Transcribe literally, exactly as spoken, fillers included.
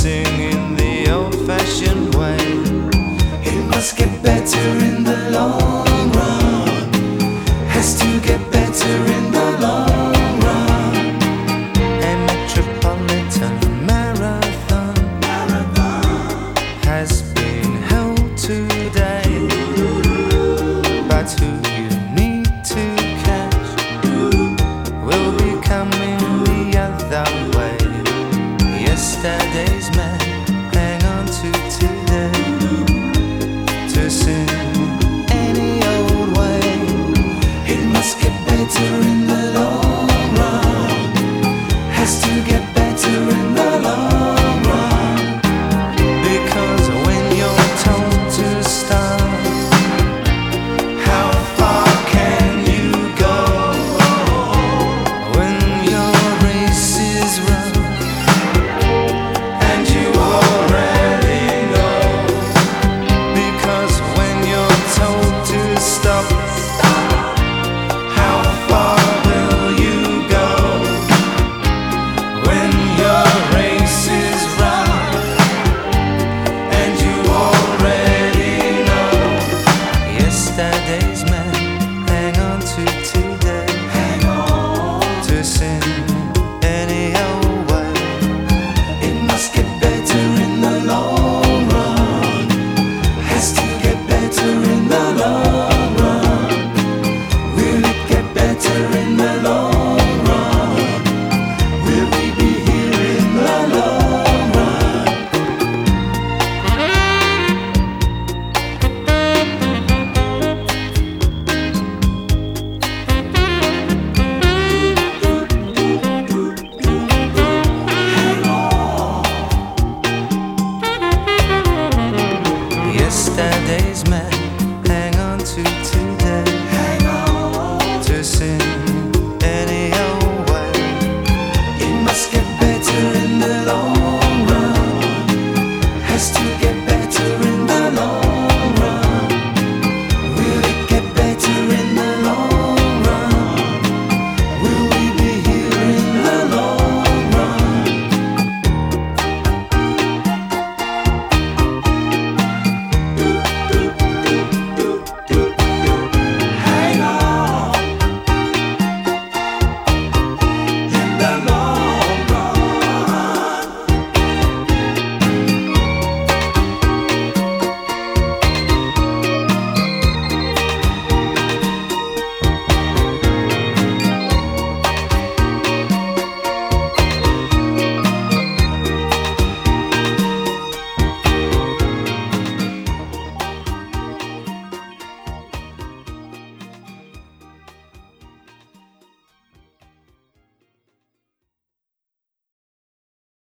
sing in the old-fashioned way. It must get better in the long run. Has to get better in the long run. A metropolitan marathon, Marathon has been held today, but who you need to catch will be coming the other way. Yesterday's man, hang on to today, to sing any old way. It must get better in the long run. Has to get better in the long run. Because when you're told to start, how far can you go? When your race is run and you already know. Because when you're told to stop, how far will you go? When your race is run and you already know. Yesterday's man, hang on to today, Hang on. to sing any old way. It must get better in the long run. Has to get better in the long run. Will it get better in the long run? Will we be here in the long run? Hang on. Yesterday's man,